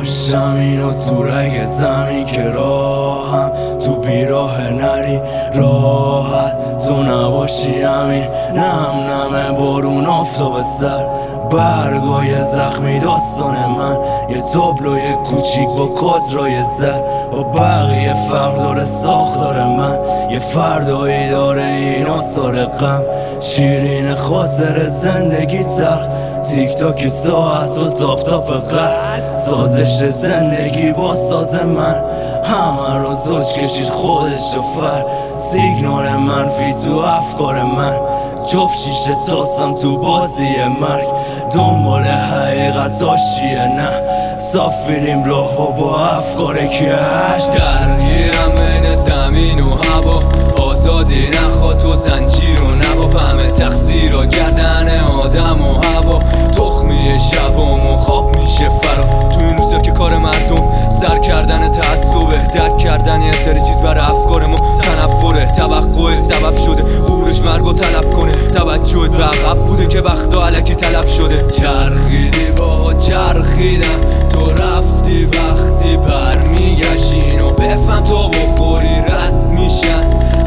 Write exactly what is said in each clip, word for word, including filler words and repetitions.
باشم اینو تو رگ زمین که راهم تو بیراه نری راحت تو نباشی همین نم نم بارون آفتاب سر برگای زخمی داستان من یه تابلوی کوچیک با کادرای زر با بقیه فرق داره ساختار من یه فردایی داره این آثار غم شیرین خاطر زندگی تلخ تیک تاک ساعت و تاپ تاپ قلب سازش زندگی با ساز من همه رو زوج کشید خودش و فر سیگنال منفی تو افکار من جفت شیشه تاستم تو بازی مرگ دنبال حقیقت آشیه نه سافیریم راه و با افکار کش درگیرم بین زمین و هوا آزادی نخواد تو زنجیر و نبا همه تقصیر و گردن آدم و هوا تخمی شبام و خواب میشه فرا تو این روزا که کار مردم سر کردن تعصبه درک کردن یه سری چیز برای افکار ما تنفره توقع سبب شده غورش مرگو طلب کنه توجهت به عقب بوده که وقتا علکی تلف شده چرخیدی با چرخیدم تو رفتی وقتی برمیگشین و بفهم تو بخوری رد میشن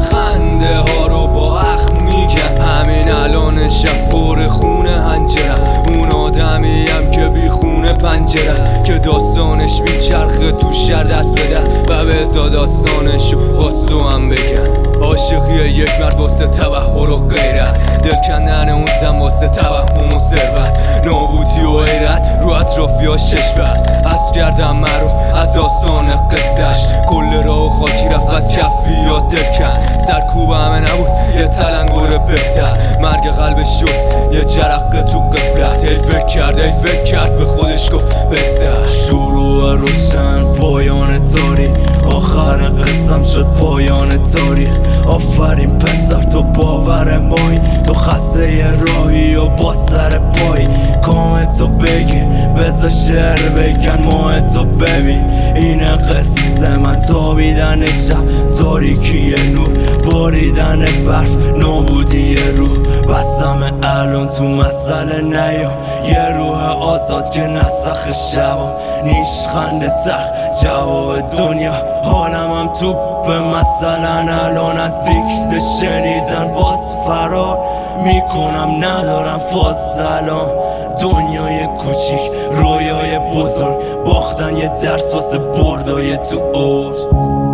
خنده ها رو با اخم میگن همین الان شب پر خونه هنجرم اون آدمیم که بی خونه پنجره که داستانش میچرخه تو شهر دست به دست و بزا داستانشو واسو هم بگن عاشقی یک مرد واسه تبهر و غیرت دل کندن اون زن واسه توهم و ثروت نابودی و غیرت رو اطرافی ها شش بست از کردم مرو از داستان قصهش کل راه و خاکی رفت از کفیات دل کن سرکوب همه نبود یه تلنگور بهتر مرگ قلبش شد یه جرقه تو قفلت ای فکر کرد ای فکر کرد به خودش گفت بزر شروع روشن پایان تاریخ آخر قسم شد پایان تاریخ آفرین پسر تو باور مایی تو خسته راهی و با سر پایی کامتو بگی بذار شعر بگن ماهتو ببین اینه قصه من تابیدن شب تاریکی نور باریدن برف نابودی روح بستم الان تو مسئله نیا یه روح آزاد که نسخ شبم نیش خنده تخ جواب دنیا حالم هم توپ به مثلا الان از دیکت شنیدن باز فرار میکنم ندارم فاز سلام دنیای کوچیک رویای بزرگ باختن یه درس واسه بردای تو اوج